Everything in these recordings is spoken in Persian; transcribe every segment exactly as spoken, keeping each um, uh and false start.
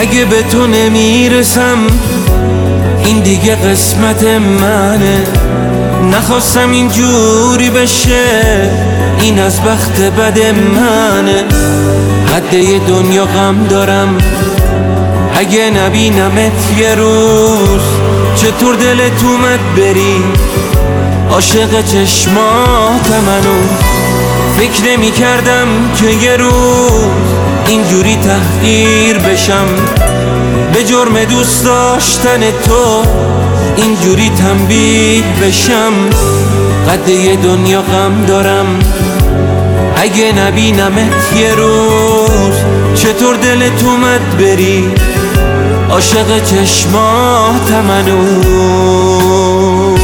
اگه به تو نمیرسم این دیگه قسمت منه. نخواستم اینجوری بشه، این از بخت بد منه. قده دنیا غم دارم اگه نبینمت یه روز. چطور دلت اومد بری عاشق چشماتم هنوز. فکر نمی کردم که یه روز اینجوری تحقیر بشم، به جرم دوست داشتن تو اینجوری تنبیه بشم. قده دنیا غم دارم اگه نبینمت یه روز. چطور دلت اومد بری عاشق چشماتم هنوز.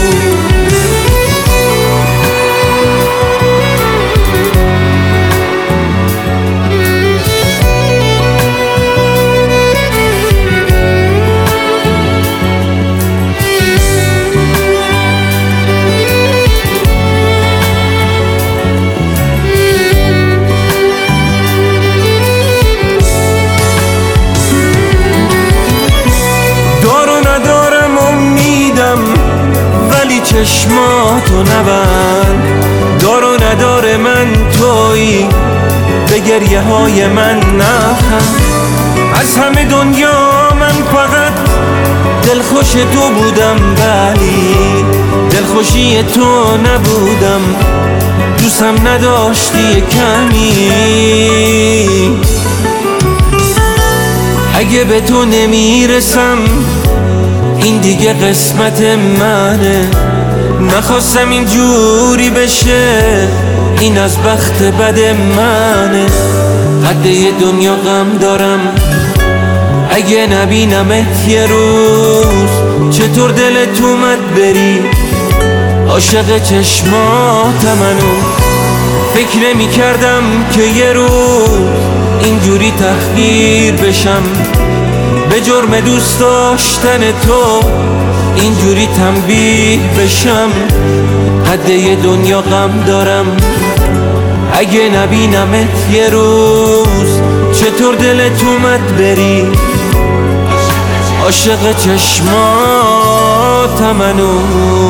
چشماتو نبند، دار و نداره من تویی، به گریه های من نخند. از همه دنیا من فقط دلخوش تو بودم، ولی دلخوشی تو نبودم. دوستم نداشتی کمی. اگه به تو نمیرسم این دیگه قسمت منه. نخواستم اینجوری بشه، این از بخت بد منه. قده دنیا غم دارم اگه نبینمت یه روز. چطور دلت اومد بری عاشق چشماتم هنوز. فکر نمی کردم که یه روز اینجوری تحقیر بشم، به جرم دوست داشتن تو اینجوری تنبیه بشم. قده دنیا غم دارم اگه نبینمت یه روز. چطور دلت اومد بری عاشق چشماتم هنوز.